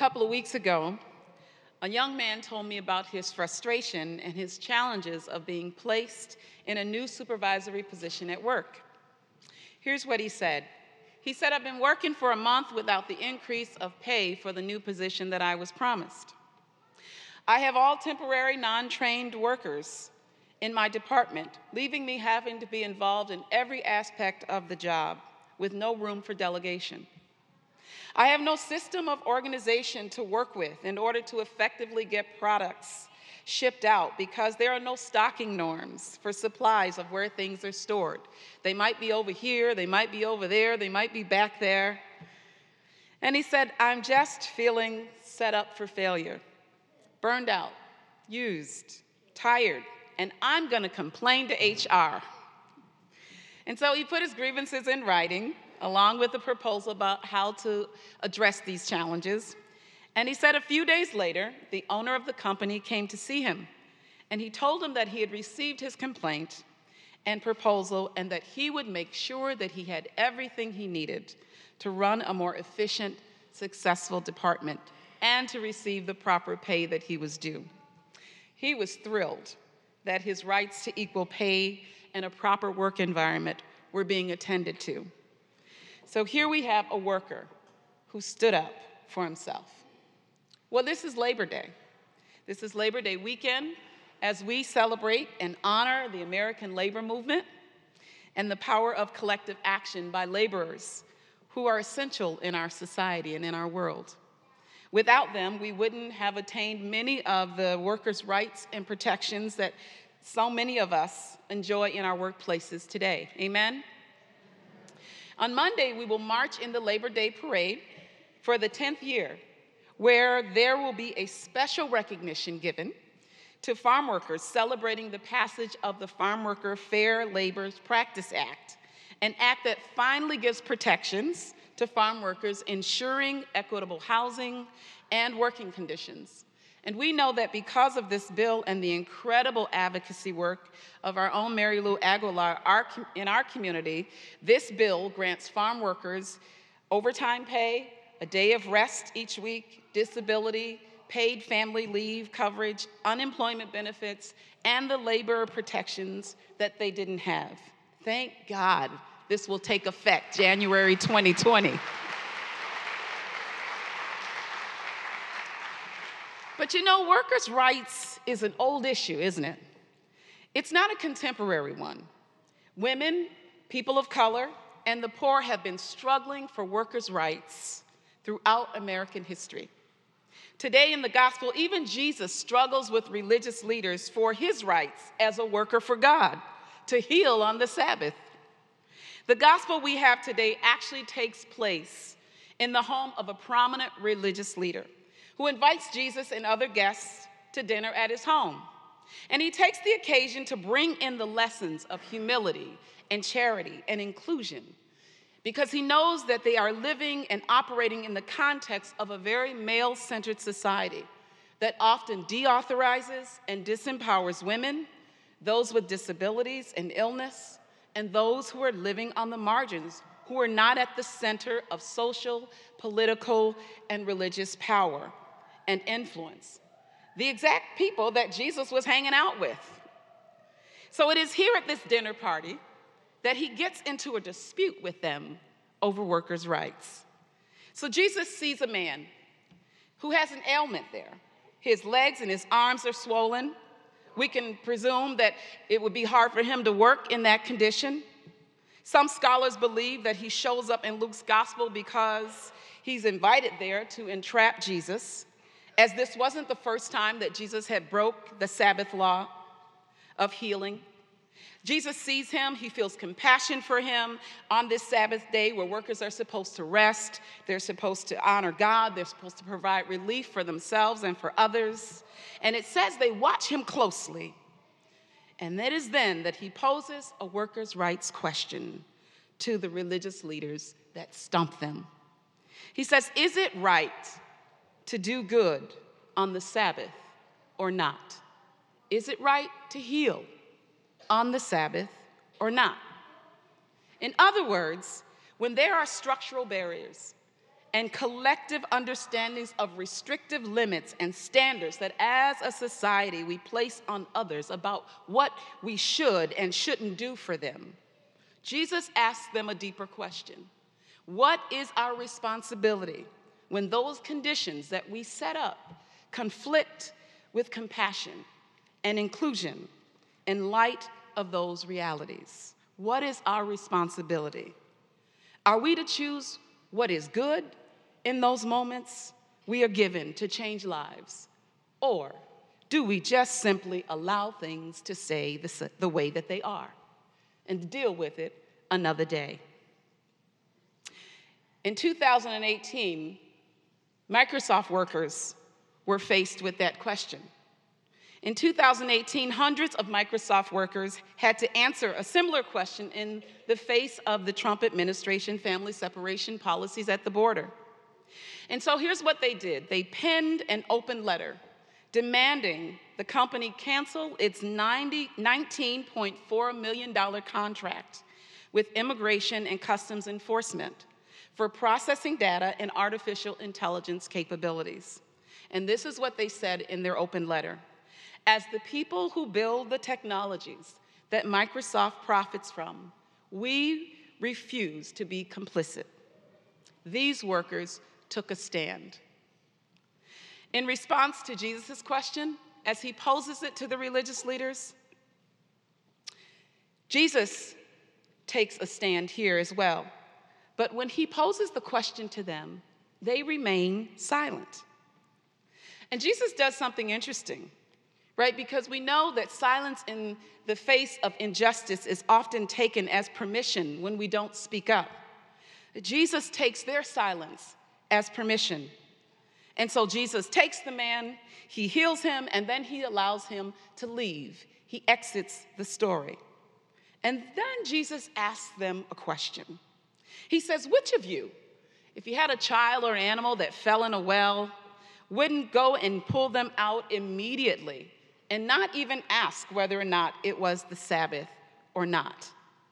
couple of weeks ago, a young man told me about his frustration and his challenges of being placed in a new supervisory position at work. Here's what he said. He said, "I've been working for a month without the increase of pay for the new position that I was promised. I have all temporary, non-trained workers in my department, leaving me having to be involved in every aspect of the job with no room for delegation. I have no system of organization to work with in order to effectively get products shipped out because there are no stocking norms for supplies of where things are stored. They might be over here, they might be over there, they might be back there." And he said, "I'm just feeling set up for failure, burned out, used, tired, and I'm going to complain to HR." And so he put his grievances in writing, along with a proposal about how to address these challenges. And he said a few days later, the owner of the company came to see him, and he told him that he had received his complaint and proposal and that he would make sure that he had everything he needed to run a more efficient, successful department and to receive the proper pay that he was due. He was thrilled that his rights to equal pay and a proper work environment were being attended to. So here we have a worker who stood up for himself. Well, this is Labor Day. This is Labor Day weekend as we celebrate and honor the American labor movement and the power of collective action by laborers who are essential in our society and in our world. Without them, we wouldn't have attained many of the workers' rights and protections that so many of us enjoy in our workplaces today. Amen? On Monday, we will march in the Labor Day Parade for the 10th year, where there will be a special recognition given to farm workers celebrating the passage of the Farm Worker Fair Labor Practice Act, an act that finally gives protections to farm workers, ensuring equitable housing and working conditions. And we know that because of this bill and the incredible advocacy work of our own Mary Lou Aguilar in our community, this bill grants farm workers overtime pay, a day of rest each week, disability, paid family leave coverage, unemployment benefits, and the labor protections that they didn't have. Thank God this will take effect January 2020. But you know, workers' rights is an old issue, isn't it? It's not a contemporary one. Women, people of color, and the poor have been struggling for workers' rights throughout American history. Today in the gospel, even Jesus struggles with religious leaders for his rights as a worker for God to heal on the Sabbath. The gospel we have today actually takes place in the home of a prominent religious leader who invites Jesus and other guests to dinner at his home. And he takes the occasion to bring in the lessons of humility and charity and inclusion because he knows that they are living and operating in the context of a very male-centered society that often deauthorizes and disempowers women, those with disabilities and illness, and those who are living on the margins, who are not at the center of social, political, and religious power and influence, the exact people that Jesus was hanging out with. So it is here at this dinner party that he gets into a dispute with them over workers' rights. So Jesus sees a man who has an ailment there. His legs and his arms are swollen. We can presume that it would be hard for him to work in that condition. Some scholars believe that he shows up in Luke's gospel because he's invited there to entrap Jesus, as this wasn't the first time that Jesus had broke the Sabbath law of healing. Jesus sees him, he feels compassion for him on this Sabbath day where workers are supposed to rest, they're supposed to honor God, they're supposed to provide relief for themselves and for others. And it says they watch him closely. And it is then that he poses a workers' rights question to the religious leaders that stump them. He says, is it right to do good on the Sabbath or not? Is it right to heal on the Sabbath or not? In other words, when there are structural barriers and collective understandings of restrictive limits and standards that as a society we place on others about what we should and shouldn't do for them, Jesus asked them a deeper question. What is our responsibility when those conditions that we set up conflict with compassion and inclusion in light of those realities? What is our responsibility? Are we to choose what is good in those moments we are given to change lives? Or do we just simply allow things to stay the way that they are and deal with it another day? In 2018, Microsoft workers were faced with that question. In 2018, hundreds of Microsoft workers had to answer a similar question in the face of the Trump administration family separation policies at the border. And so here's what they did. They penned an open letter demanding the company cancel its $19.4 million contract with Immigration and Customs Enforcement for processing data and artificial intelligence capabilities. And this is what they said in their open letter. As the people who build the technologies that Microsoft profits from, we refuse to be complicit. These workers took a stand. In response to Jesus' question, as he poses it to the religious leaders, Jesus takes a stand here as well. But when he poses the question to them, they remain silent. And Jesus does something interesting, right? Because we know that silence in the face of injustice is often taken as permission when we don't speak up. Jesus takes their silence as permission. And so Jesus takes the man, he heals him, and then he allows him to leave. He exits the story. And then Jesus asks them a question. He says, which of you, if you had a child or animal that fell in a well, wouldn't go and pull them out immediately and not even ask whether or not it was the Sabbath or not?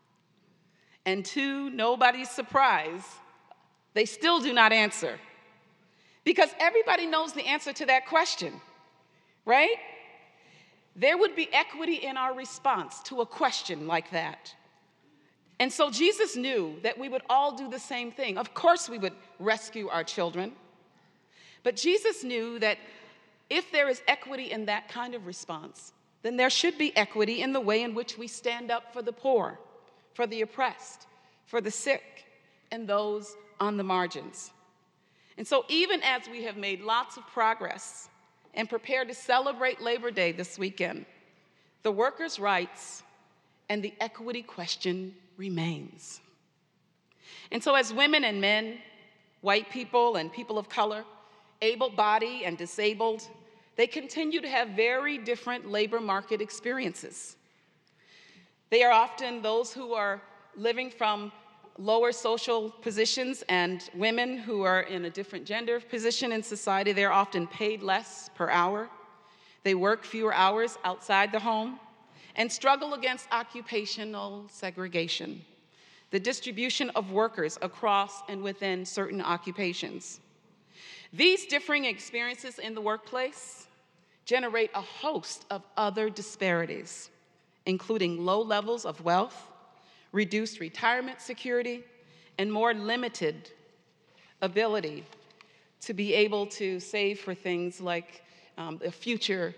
And to nobody's surprise, they still do not answer. Because everybody knows the answer to that question, right? There would be equity in our response to a question like that. And so Jesus knew that we would all do the same thing. Of course we would rescue our children. But Jesus knew that if there is equity in that kind of response, then there should be equity in the way in which we stand up for the poor, for the oppressed, for the sick, and those on the margins. And so even as we have made lots of progress and prepare to celebrate Labor Day this weekend, the workers' rights and the equity question remains. And so as women and men, white people and people of color, able-bodied and disabled, they continue to have very different labor market experiences. They are often those who are living from lower social positions, and women who are in a different gender position in society, they're often paid less per hour. They work fewer hours outside the home and struggle against occupational segregation, the distribution of workers across and within certain occupations. These differing experiences in the workplace generate a host of other disparities, including low levels of wealth, reduced retirement security, and more limited ability to be able to save for things like a future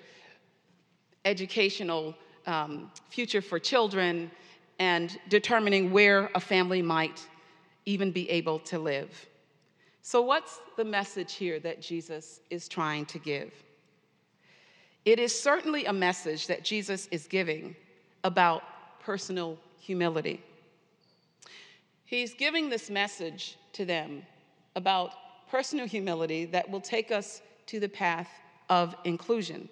educational future for children and determining where a family might even be able to live. So what's the message here that Jesus is trying to give? It is certainly a message that Jesus is giving about personal humility. He's giving this message to them about personal humility that will take us to the path of inclusion.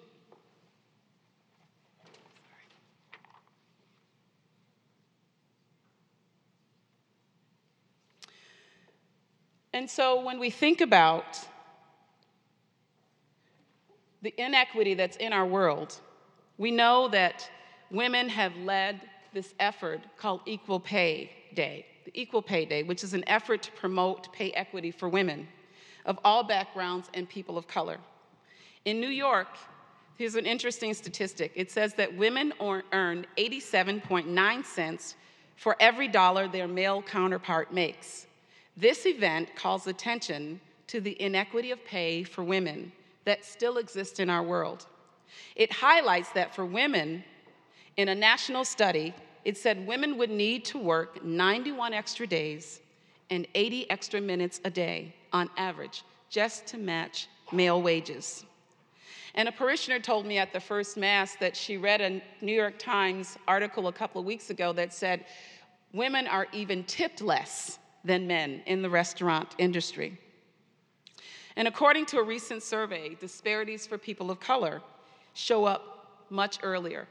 And so when we think about the inequity that's in our world, we know that women have led this effort called Equal Pay Day, the Equal Pay Day, which is an effort to promote pay equity for women. of all backgrounds and people of color. In New York, here's an interesting statistic. It says that women earn 87.9 cents for every dollar their male counterpart makes. This event calls attention to the inequity of pay for women that still exists in our world. It highlights that for women, in a national study, it said women would need to work 91 extra days and 80 extra minutes a day on average just to match male wages. And a parishioner told me at the first Mass that she read a New York Times article a couple of weeks ago that said women are even tipped less than men in the restaurant industry. And according to a recent survey, disparities for people of color show up much earlier.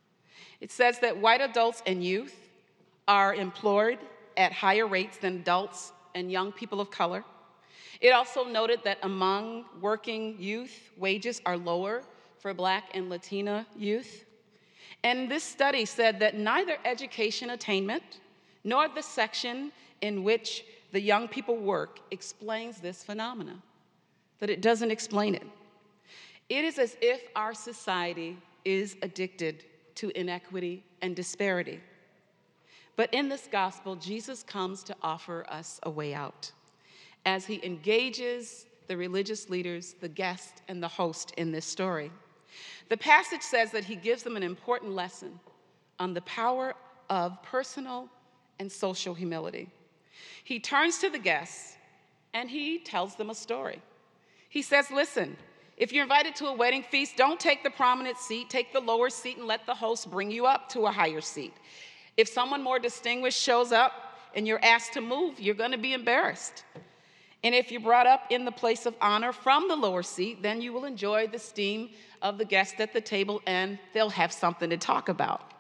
It says that white adults and youth are employed at higher rates than adults and young people of color. It also noted that among working youth, wages are lower for Black and Latina youth. And this study said that neither education attainment nor the section in which the young people work explains this phenomenon, that it doesn't explain it. It is as if our society is addicted to inequity and disparity. But in this gospel, Jesus comes to offer us a way out as he engages the religious leaders, the guest, and the host in this story. The passage says that he gives them an important lesson on the power of personal and social humility. He turns to the guests and he tells them a story. He says, listen, if you're invited to a wedding feast, don't take the prominent seat, take the lower seat and let the host bring you up to a higher seat. If someone more distinguished shows up and you're asked to move, you're going to be embarrassed. And if you're brought up in the place of honor from the lower seat, then you will enjoy the esteem of the guest at the table and they'll have something to talk about.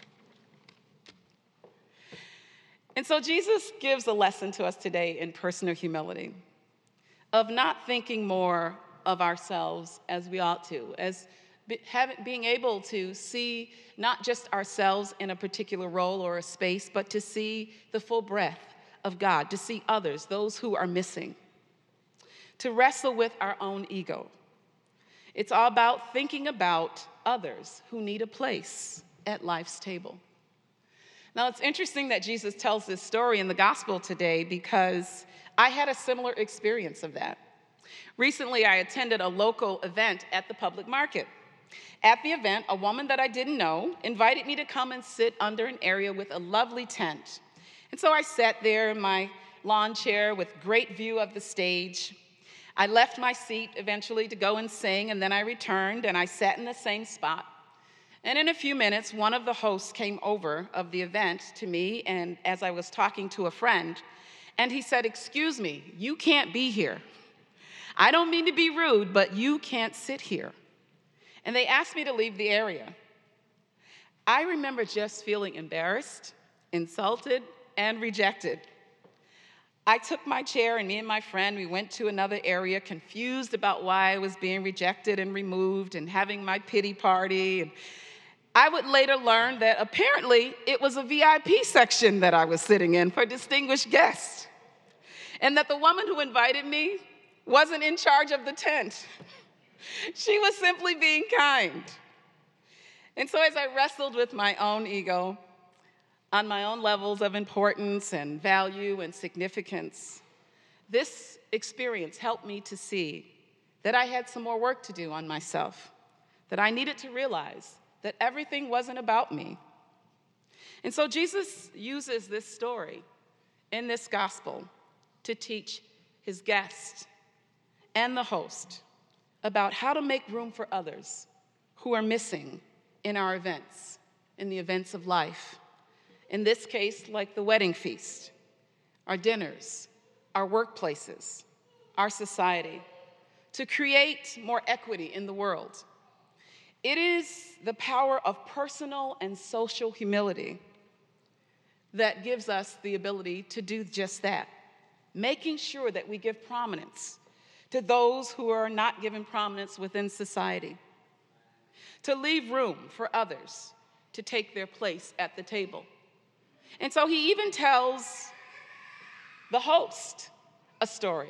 And so Jesus gives a lesson to us today in personal humility, of not thinking more of ourselves as we ought to, as being able to see not just ourselves in a particular role or a space, but to see the full breadth of God, to see others, those who are missing, to wrestle with our own ego. It's all about thinking about others who need a place at life's table. Now, it's interesting that Jesus tells this story in the gospel today because I had a similar experience of that. Recently, I attended a local event at the public market. At the event, a woman that I didn't know invited me to come and sit under an area with a lovely tent. And so I sat there in my lawn chair with great view of the stage. I left my seat eventually to go and sing, and then I returned and I sat in the same spot. And in a few minutes, one of the hosts came over of the event to me, and as I was talking to a friend, and he said, "Excuse me, you can't be here. I don't mean to be rude, but you can't sit here." And they asked me to leave the area. I remember just feeling embarrassed, insulted, and rejected. I took my chair, and me and my friend, we went to another area, confused about why I was being rejected and removed and having my pity party. And I would later learn that apparently it was a VIP section that I was sitting in for distinguished guests, and that the woman who invited me wasn't in charge of the tent. She was simply being kind. And so as I wrestled with my own ego, on my own levels of importance and value and significance, this experience helped me to see that I had some more work to do on myself, that I needed to realize that everything wasn't about me. And so Jesus uses this story in this gospel to teach his guests and the host about how to make room for others who are missing in our events, in the events of life. In this case, like the wedding feast, our dinners, our workplaces, our society, to create more equity in the world. It is the power of personal and social humility that gives us the ability to do just that, making sure that we give prominence to those who are not given prominence within society, to leave room for others to take their place at the table. And so he even tells the host a story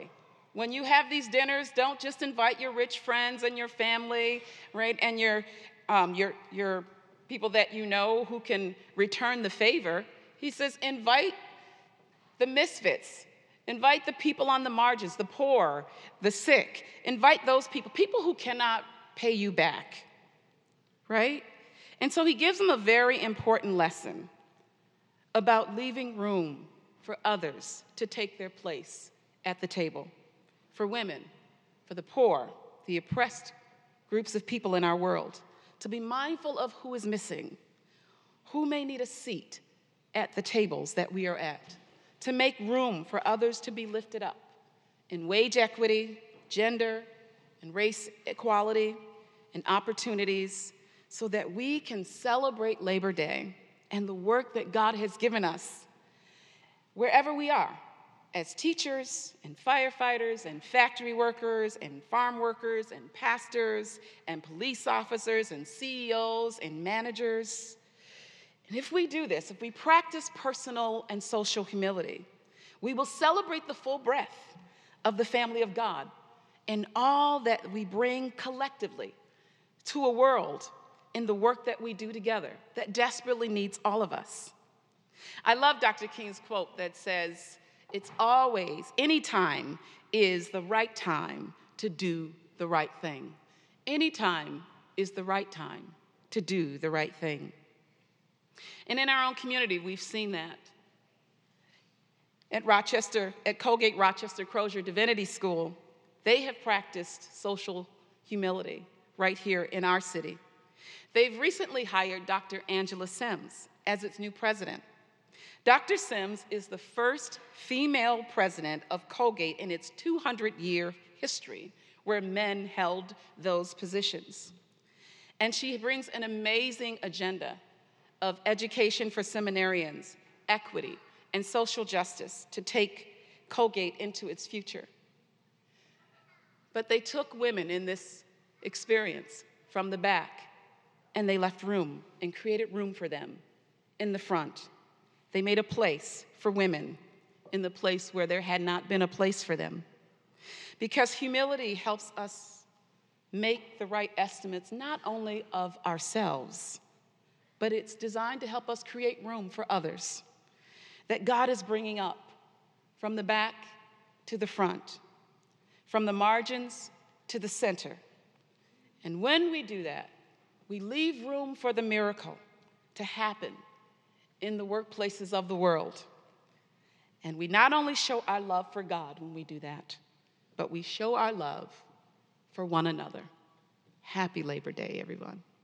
When you have these dinners, don't just invite your rich friends and your family, right, and your people that you know who can return the favor. He says, invite the misfits, invite the people on the margins, the poor, the sick. Invite those people who cannot pay you back, right? And so he gives them a very important lesson about leaving room for others to take their place at the table, for women, for the poor, the oppressed groups of people in our world, to be mindful of who is missing, who may need a seat at the tables that we are at, to make room for others to be lifted up in wage equity, gender and race equality, and opportunities, so that we can celebrate Labor Day and the work that God has given us wherever we are, as teachers and firefighters and factory workers and farm workers and pastors and police officers and CEOs and managers. And if we do this, if we practice personal and social humility, we will celebrate the full breadth of the family of God and all that we bring collectively to a world in the work that we do together that desperately needs all of us. I love Dr. King's quote that says, "It's always, any time is the right time to do the right thing." Any time is the right time to do the right thing. And in our own community, we've seen that. At Colgate Rochester Crozier Divinity School, they have practiced social humility right here in our city. They've recently hired Dr. Angela Sims as its new president. Dr. Sims is the first female president of Colgate in its 200-year history, where men held those positions. And she brings an amazing agenda of education for seminarians, equity, and social justice to take Colgate into its future. But they took women in this experience from the back, and they left room and created room for them in the front. They made a place for women in the place where there had not been a place for them. Because humility helps us make the right estimates not only of ourselves, but it's designed to help us create room for others that God is bringing up from the back to the front, from the margins to the center. And when we do that, we leave room for the miracle to happen in the workplaces of the world. And we not only show our love for God when we do that, but we show our love for one another. Happy Labor Day, everyone.